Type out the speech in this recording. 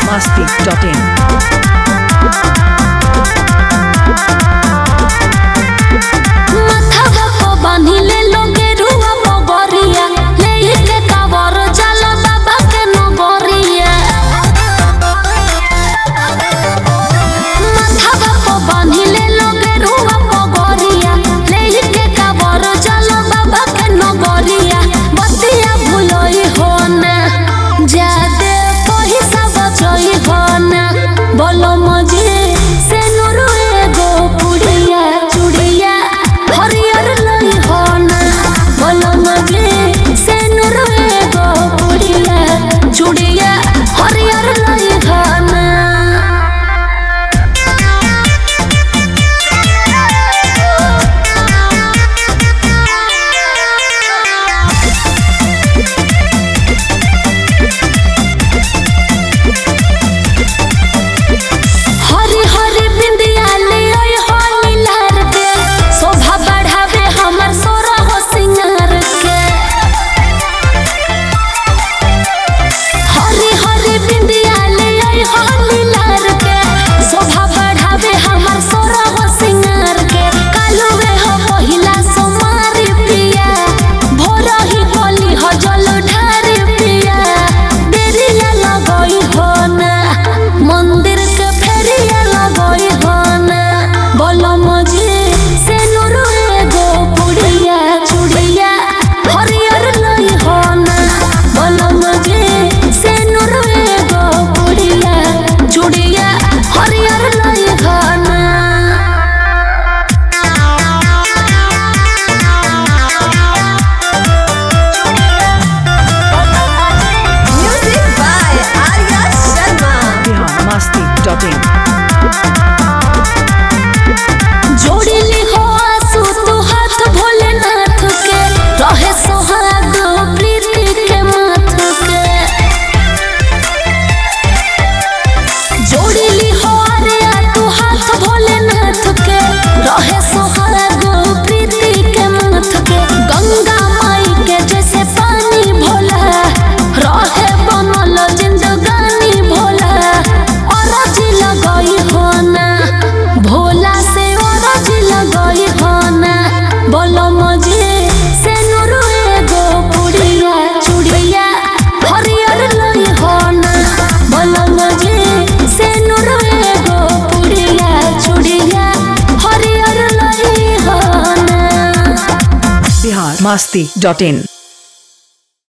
biharmasti.in जोड़िली हो आंसू तू हाथ भोलेनाथ के रहे सोहाग प्रीति के माथ के जोड़िली हो अरे तू हाथ भोलेनाथ के रहे सोहाग प्रीति के माथ के गंगा माई के जैसे पानी भोला रहे बनल जिंदगानी भोला और जी लगई हो ना भोला से लगई हो ना बोलो मुझे से नुरु एगो पुड़िया चूड़िया हरियर लई हो ना बोलो मुझे से नुरु एगो पुड़िया चूड़िया हरियर लई हो ना biharmasti.in